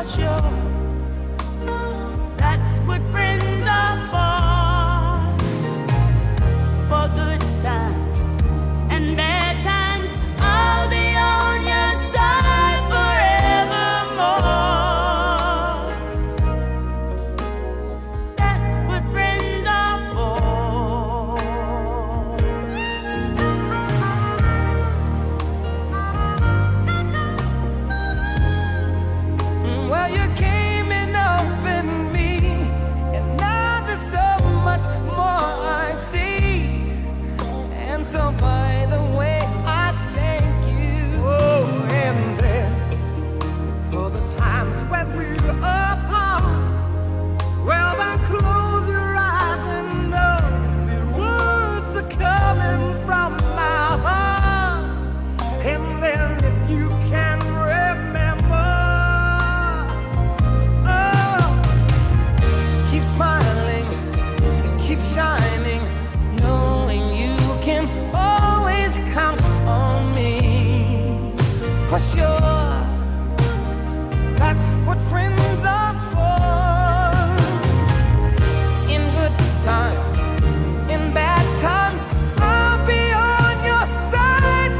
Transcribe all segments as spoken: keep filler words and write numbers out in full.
sure. That's what friends are for. For good times and bad times, I'll be on your side forevermore. That's what friends are for. Well, you came and opened me, and now there's so much more I see. And so, by the way, I thank you. Oh, and then for the times when we're apart, well, then close your eyes and know the words are coming from my heart. And then if you can remember, oh, keep smiling, keep shining, knowing you can always count on me. For sure, that's what friends are for. In good times, in bad times, I'll be on your side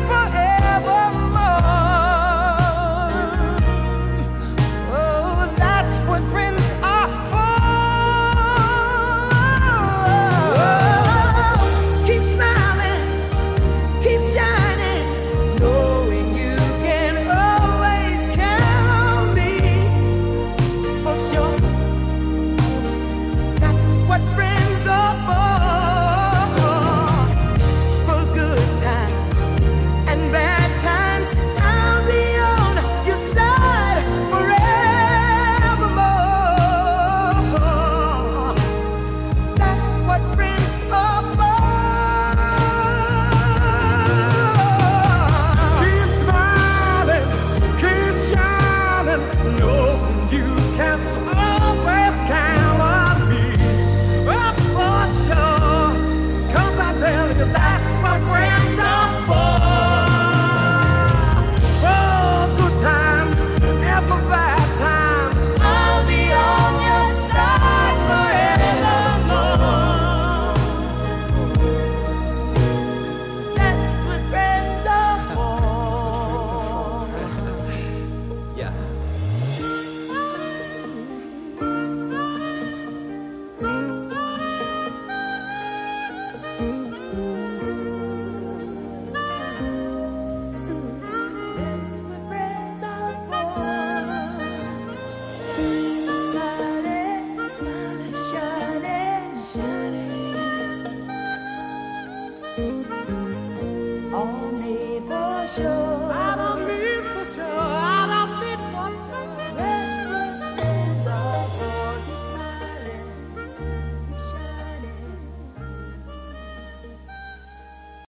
forevermore. Oh, that's what friends are for. Keep smiling, keep shining, knowing you can always count on me. For sure, that's what friends are for. For good times and bad times, I'll be on your side forevermore. That's what friends are for. Keep smiling, keep shining, knowing you can always count on me. Oh, for sure, 'cause I tell you that's what friends are for. For good times and for bad times, I'll be on your side forevermore. That's what friends are for. Yeah. That's what friends are for. Smiling, smiling, shining, shining on me for sure.